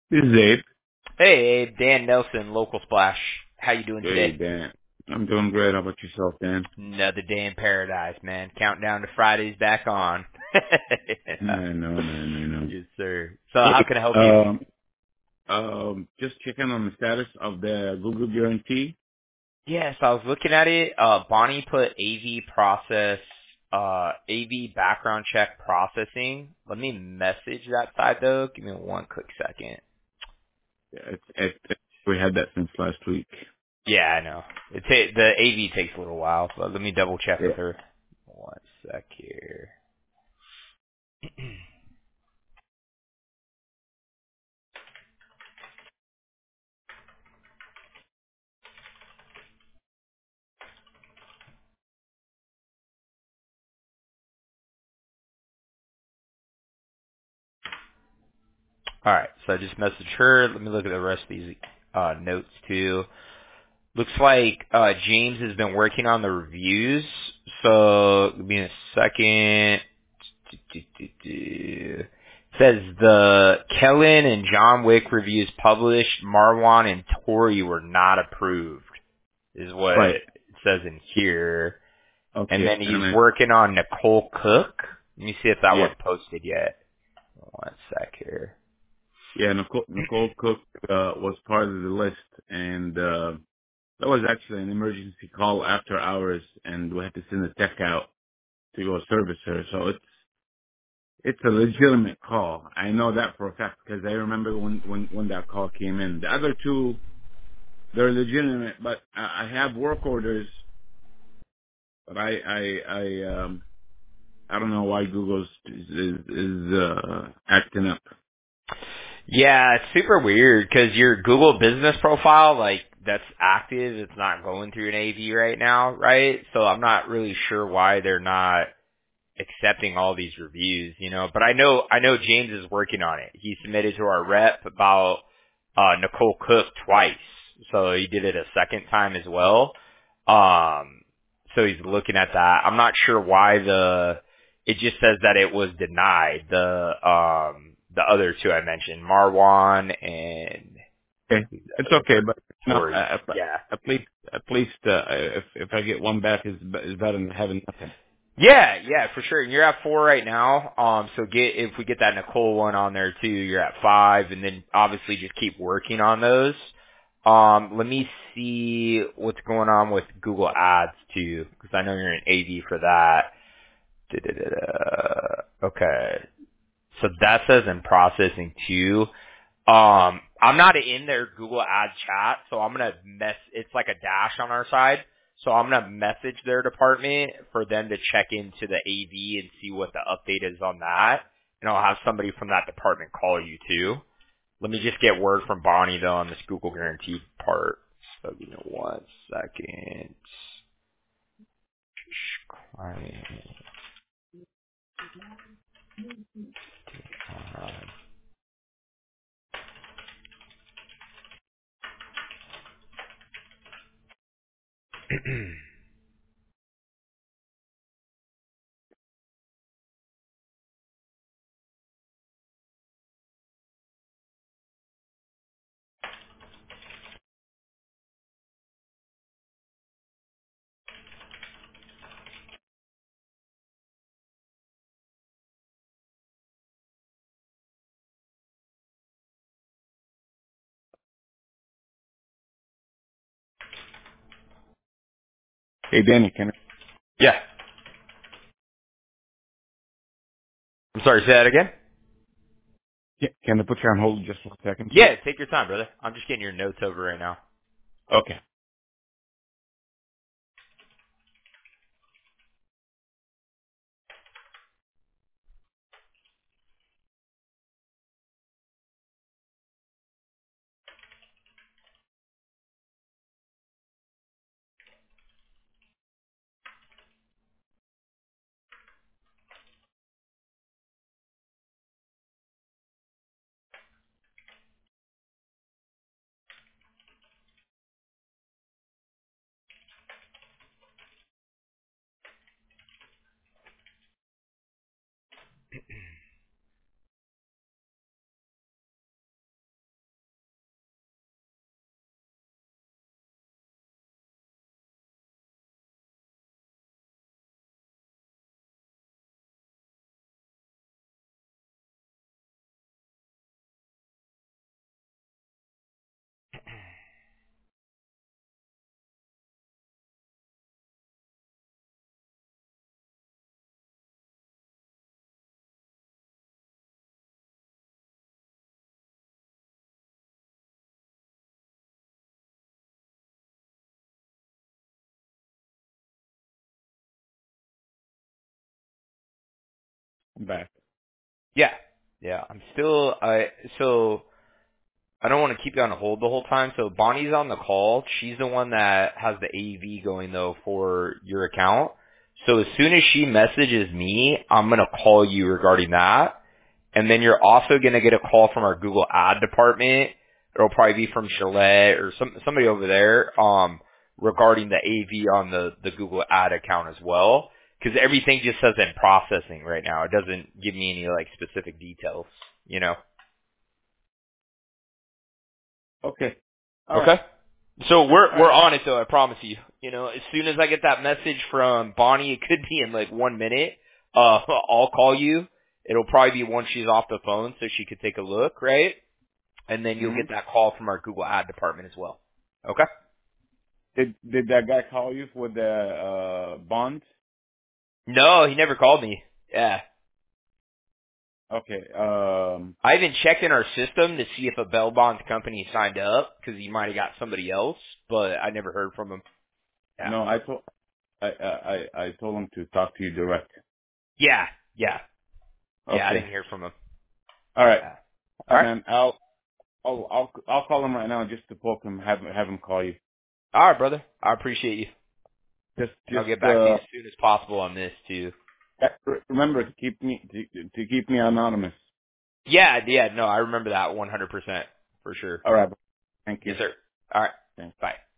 This is Abe. Hey, Abe, Dan Nelson, Local Splash. How you doing Hey, today? Dan. I'm doing great. How about yourself, Dan? Another day in paradise, man. Countdown to Friday's back on. I know, man. I know. Yes, sir. So how Hey, can I help you? just checking on the status of the Google guarantee. Yes, I was looking at it. Bonnie put AV background check processing. Let me message that side though. Give me one quick second. We had that since last week. Yeah, I know. The AV takes a little while, but let me double check with Yeah. her. One sec here. All right, so I just messaged her. Let me look at the rest of these notes too. Looks like James has been working on the reviews. So give me a second. It says the Kellen and John Wick reviews published. Marwan and Tori were not approved, is what Right. it says in here. And Okay. then he's working on Nicole Cook. Let me see if that Yeah. one's posted yet. One sec here. Yeah. Nicole Cook was part of the list, and that was actually an emergency call after hours, and we had to send a tech out to go service her. So it's a legitimate call. I know that for a fact because I remember when that call came in. The other two, they're legitimate, but I have work orders, but I don't know why Google's is acting up. Yeah, it's super weird because your Google business profile, like, that's active, it's not going through an AV right now, right? So I'm not really sure why they're not accepting all these reviews, you know. But I know James is working on it. He submitted to our rep about Nicole Cook twice, so he did it a second time as well. So he's looking at that. I'm not sure why it just says that it was denied. The other two I mentioned, Marwan and Okay, who's the it's other okay, person? but no, Tori. Yeah. at least if I get one back is better than having nothing. Yeah, for sure. And you're at 4 right now. So if we get that Nicole one on there too, you're at 5, and then obviously just keep working on those. Let me see what's going on with Google Ads too, because I know you're an AD for that. Okay, so that says in processing too. I'm not in their Google Ads chat, so I'm gonna it's like a dash on our side. So I'm gonna message their department for them to check into the AV and see what the update is on that. And I'll have somebody from that department call you too. Let me just get word from Bonnie though on this Google guarantee part. So give me one second. Client, Hey, Danny, Yeah. I'm sorry, say that again? can I put you on hold just for a second, please? Yeah, take your time, brother. I'm just getting your notes over right now. Okay. I'm back. Yeah. Yeah. I'm still, so I don't want to keep you on hold the whole time. So Bonnie's on the call. She's the one that has the AV going though for your account. So as soon as she messages me, I'm going to call you regarding that. And then you're also going to get a call from our Google ad department. It'll probably be from Chalet or somebody over there, regarding the AV on the Google ad account as well. Cause everything just says in processing right now. It doesn't give me any like specific details, you know? Okay. All right. Okay. So All we're right. on it though, I promise you. You know, as soon as I get that message from Bonnie, it could be in like 1 minute. I'll call you. It'll probably be once she's off the phone so she could take a look, right? And then you'll Hmm. get that call from our Google ad department as well. Okay? Did that guy call you for the bond? No, he never called me. Yeah. Okay. I even checked in our system to see if a Bell Bonds company signed up because he might have got somebody else, but I never heard from him. Yeah. No, I told him to talk to you direct. Yeah. Yeah. Yeah, I Okay. didn't hear from him. All right. Yeah. All All right, right. man. I'll call him right now just to poke him. Have him call you. All right, brother. I appreciate you. And I'll get Just back to you as soon as possible on this too. remember to keep me anonymous. Yeah, yeah, no, I remember that 100% for sure. All right. Thank Yes, you. sir. All right. Thanks. Bye.